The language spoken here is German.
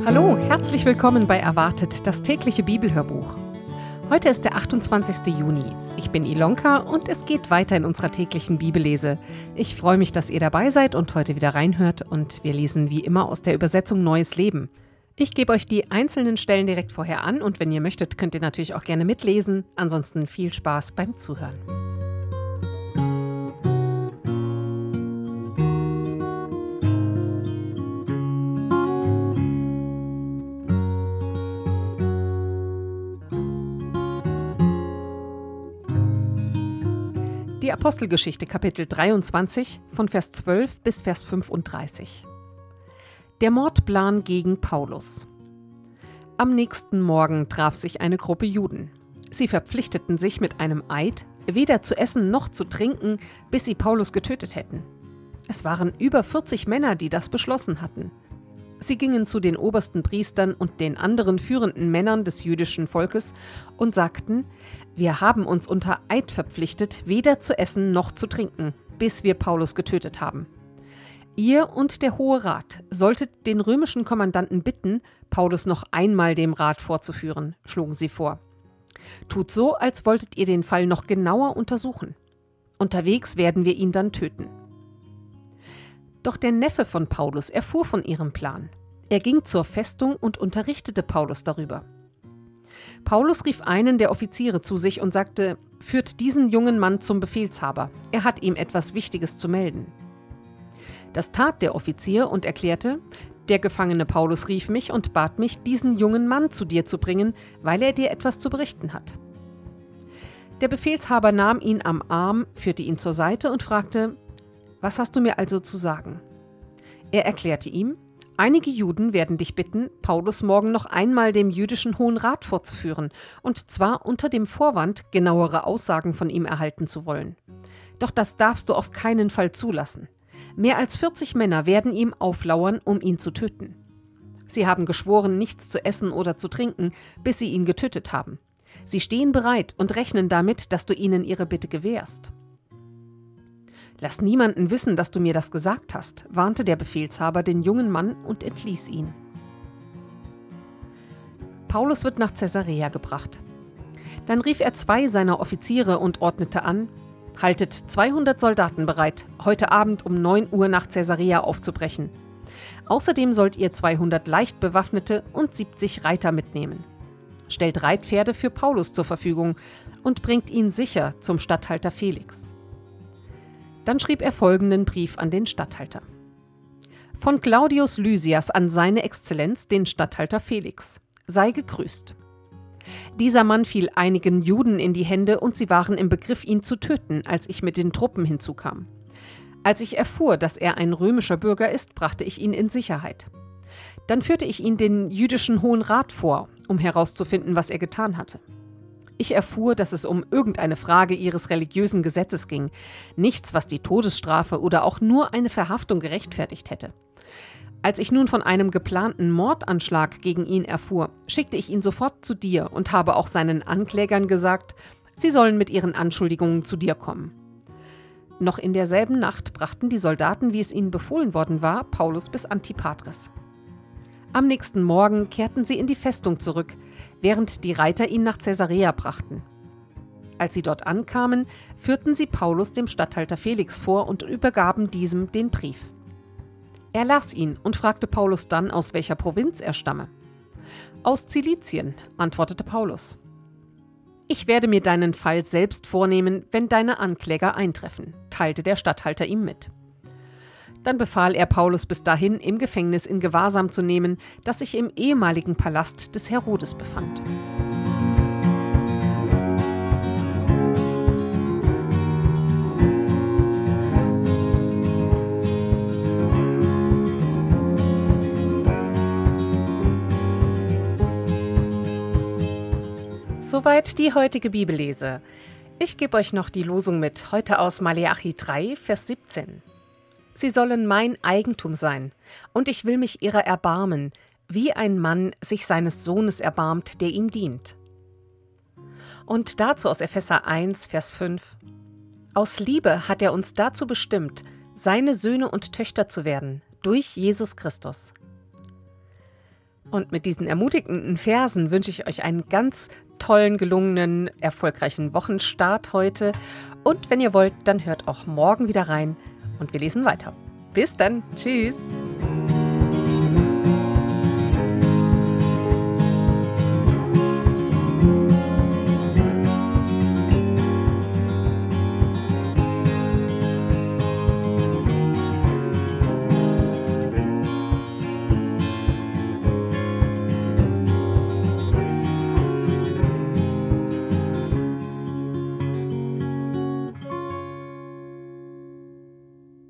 Hallo, herzlich willkommen bei Erwartet, das tägliche Bibelhörbuch. Heute ist der 28. Juni. Ich bin Ilonka und es geht weiter in unserer täglichen Bibellese. Ich freue mich, dass ihr dabei seid und heute wieder reinhört und wir lesen wie immer aus der Übersetzung Neues Leben. Ich gebe euch die einzelnen Stellen direkt vorher an und wenn ihr möchtet, könnt ihr natürlich auch gerne mitlesen. Ansonsten viel Spaß beim Zuhören. Die Apostelgeschichte, Kapitel 23, von Vers 12 bis Vers 35. Der Mordplan gegen Paulus. Am nächsten Morgen traf sich eine Gruppe Juden. Sie verpflichteten sich mit einem Eid, weder zu essen noch zu trinken, bis sie Paulus getötet hätten. Es waren über 40 Männer, die das beschlossen hatten. Sie gingen zu den obersten Priestern und den anderen führenden Männern des jüdischen Volkes und sagten: Wir haben uns unter Eid verpflichtet, weder zu essen noch zu trinken, bis wir Paulus getötet haben. Ihr und der Hohe Rat solltet den römischen Kommandanten bitten, Paulus noch einmal dem Rat vorzuführen, schlugen sie vor. Tut so, als wolltet ihr den Fall noch genauer untersuchen. Unterwegs werden wir ihn dann töten. Doch der Neffe von Paulus erfuhr von ihrem Plan. Er ging zur Festung und unterrichtete Paulus darüber. Paulus rief einen der Offiziere zu sich und sagte: Führt diesen jungen Mann zum Befehlshaber. Er hat ihm etwas Wichtiges zu melden. Das tat der Offizier und erklärte: Der Gefangene Paulus rief mich und bat mich, diesen jungen Mann zu dir zu bringen, weil er dir etwas zu berichten hat. Der Befehlshaber nahm ihn am Arm, führte ihn zur Seite und fragte: Was hast du mir also zu sagen? Er erklärte ihm: Einige Juden werden dich bitten, Paulus morgen noch einmal dem jüdischen Hohen Rat vorzuführen, und zwar unter dem Vorwand, genauere Aussagen von ihm erhalten zu wollen. Doch das darfst du auf keinen Fall zulassen. Mehr als 40 Männer werden ihm auflauern, um ihn zu töten. Sie haben geschworen, nichts zu essen oder zu trinken, bis sie ihn getötet haben. Sie stehen bereit und rechnen damit, dass du ihnen ihre Bitte gewährst. Lass niemanden wissen, dass du mir das gesagt hast, warnte der Befehlshaber den jungen Mann und entließ ihn. Paulus wird nach Caesarea gebracht. Dann rief er 2 seiner Offiziere und ordnete an: Haltet 200 Soldaten bereit, heute Abend um 9 Uhr nach Caesarea aufzubrechen. Außerdem sollt ihr 200 leicht bewaffnete und 70 Reiter mitnehmen. Stellt Reitpferde für Paulus zur Verfügung und bringt ihn sicher zum Statthalter Felix. Dann schrieb er folgenden Brief an den Statthalter: Von Claudius Lysias an seine Exzellenz, den Statthalter Felix. Sei gegrüßt. Dieser Mann fiel einigen Juden in die Hände und sie waren im Begriff, ihn zu töten, als ich mit den Truppen hinzukam. Als ich erfuhr, dass er ein römischer Bürger ist, brachte ich ihn in Sicherheit. Dann führte ich ihn den jüdischen Hohen Rat vor, um herauszufinden, was er getan hatte. Ich erfuhr, dass es um irgendeine Frage ihres religiösen Gesetzes ging, nichts, was die Todesstrafe oder auch nur eine Verhaftung gerechtfertigt hätte. Als ich nun von einem geplanten Mordanschlag gegen ihn erfuhr, schickte ich ihn sofort zu dir und habe auch seinen Anklägern gesagt, sie sollen mit ihren Anschuldigungen zu dir kommen. Noch in derselben Nacht brachten die Soldaten, wie es ihnen befohlen worden war, Paulus bis Antipatris. Am nächsten Morgen kehrten sie in die Festung zurück, während die Reiter ihn nach Caesarea brachten. Als sie dort ankamen, führten sie Paulus dem Statthalter Felix vor und übergaben diesem den Brief. Er las ihn und fragte Paulus dann, aus welcher Provinz er stamme. Aus Zilizien, antwortete Paulus. Ich werde mir deinen Fall selbst vornehmen, wenn deine Ankläger eintreffen, teilte der Statthalter ihm mit. Dann befahl er Paulus bis dahin im Gefängnis in Gewahrsam zu nehmen, das sich im ehemaligen Palast des Herodes befand. Soweit die heutige Bibellese. Ich gebe euch noch die Losung mit, heute aus Maleachi 3, Vers 17. Sie sollen mein Eigentum sein, und ich will mich ihrer erbarmen, wie ein Mann sich seines Sohnes erbarmt, der ihm dient. Und dazu aus Epheser 1, Vers 5. Aus Liebe hat er uns dazu bestimmt, seine Söhne und Töchter zu werden, durch Jesus Christus. Und mit diesen ermutigenden Versen wünsche ich euch einen ganz tollen, gelungenen, erfolgreichen Wochenstart heute. Und wenn ihr wollt, dann hört auch morgen wieder rein und wir lesen weiter. Bis dann. Tschüss.